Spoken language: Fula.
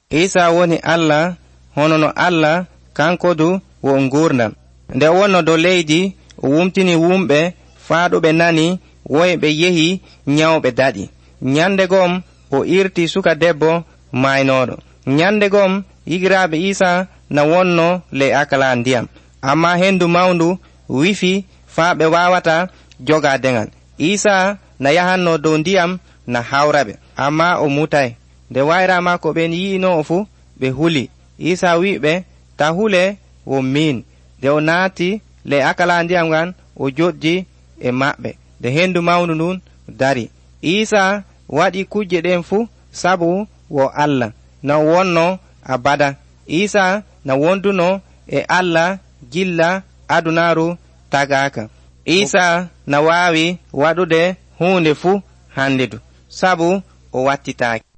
Isa woni Allah hono no Allah kanko du wo ngurdam. Nde wonno do leydi o wumtini wumbe faaduɓe nani woyɓe yehi nyawɓe daɗi. Nyande gom o irti suka debbo maynoɗo. Nyande gom yigiraɓe Isa na wonno le akala ndiyam, amma hendu mawndu wifi faaɓe wawata joga dengal. Isa na yahanno dow ndiyam na hawraɓe, amma o mutay. Nde wayra makko ɓen yi'ino o fu ɓe huli. Isa wiɓe ta hule wo min. Nde o naati le akala ndiyam ngan o joɗji e maɓɓe. Nde hendu mawndu ndun dari. Isa waɗi kuje ɗen fu sabu wo Allah na wonno abada. Isa na wonduno e Allah gilla adunaru tagaka. Isa na wawi waɗude hunde fu handedu sabu o wattitaaki.